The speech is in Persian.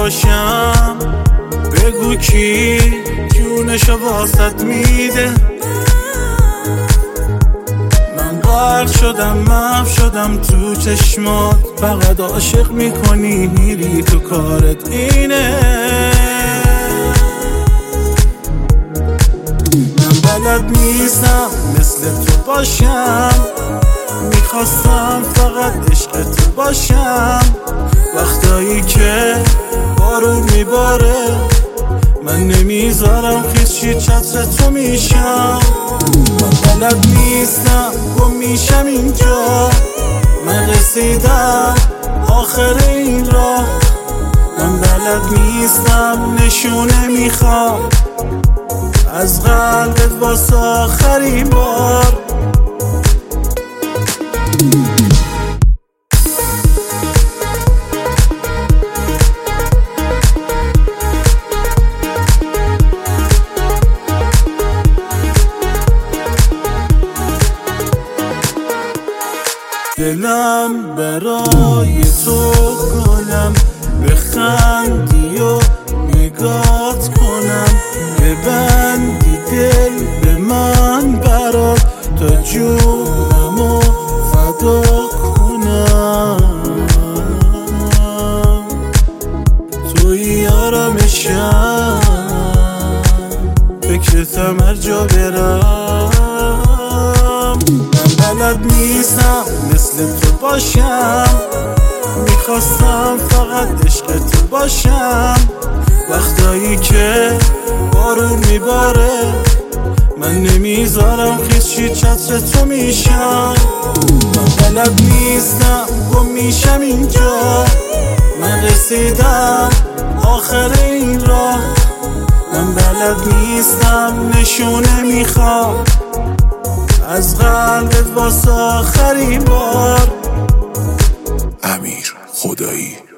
باشم. بگو کی جونشو واسط میده. من غرق شدم محو شدم تو چشمات، فقط عاشق میکنی میری تو کارت اینه. من بلد نیستم مثل تو باشم، میخواستم فقط عشق تو باشم. وقتایی که بارون میباره من نمیذارم خیزشی چتر تو میشم. من بلد نیستم گم میشم اینجا، من رسیدم آخر این راه. من بلد نیستم نشونه میخوام از قلبت واسه آخرین بار. دلم برای تو گلم، بخندی و نگات کنم، ببندی دل به من برات تا جونمو فدا کنم. توی آرامشم فکرتم هر جا برم. من بلد نیستم مثل تو باشم، میخواستم فقط عشق تو باشم. وقتایی که بارون میباره من نمیذارم خیزشی چتر تو میشم. من بلد نیستم گم میشم اینجا، من رسیدم آخر این راه. من بلد نیستم نشونه میخوام از قلبت واسه آخرین بار. امیر خدایی.